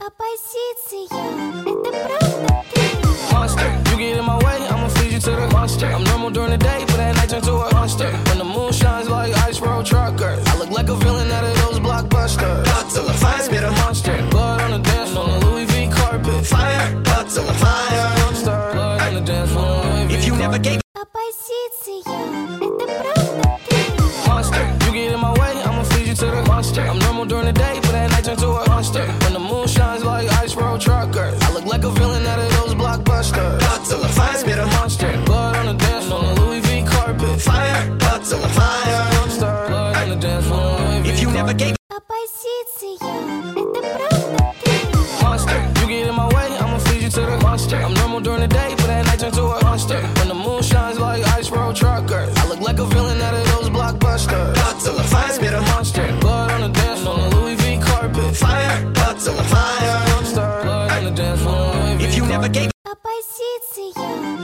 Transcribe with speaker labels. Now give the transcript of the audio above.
Speaker 1: Оппозиция, это правда ты?
Speaker 2: Monster, you get in my way, I'ma feed you to the monster. I'm normal during the day, but at night turn to a monster. When the moon shines like ice road truckers, I look like a villain out of those blockbusters.
Speaker 3: Godzilla, fire, spit a
Speaker 2: Monster, blood on the dance floor, on the Louis V carpet.
Speaker 3: fire, Godzilla, fire.
Speaker 2: Monster, blood on the dance floor, Louis V
Speaker 3: If you never gave
Speaker 1: Оппозиция, это правда ты?
Speaker 2: Monster, you get in my way, I'ma feed you to the monster. I'm normal during the day, but at night turn to a monster. When the moon shines like ice road truckers, I look like a villain out of those blockbusters.
Speaker 3: Godzilla, fire, spit a
Speaker 2: Monster, blood on the dance floor, on the Louis V carpet.
Speaker 3: fire, Godzilla, fire.
Speaker 2: Monster, blood on the dance floor, Louis V
Speaker 3: If you never gave
Speaker 1: Оппозиция, это правда ты?
Speaker 2: Monster, you get in my way, I'ma feed you to the monster. I'm normal during the day, but at night turn to a monster. When the moon shines like ice road truckers, I look like a villain out of those blockbusters.
Speaker 3: Godzilla, fire, spit a
Speaker 2: Monster, blood on the dance floor, on the Louis V carpet.
Speaker 3: fire, Godzilla, fire.
Speaker 2: Monster, blood on the dance floor, Louis V
Speaker 3: If you never
Speaker 2: carpet.
Speaker 3: gave
Speaker 1: Оппозиция,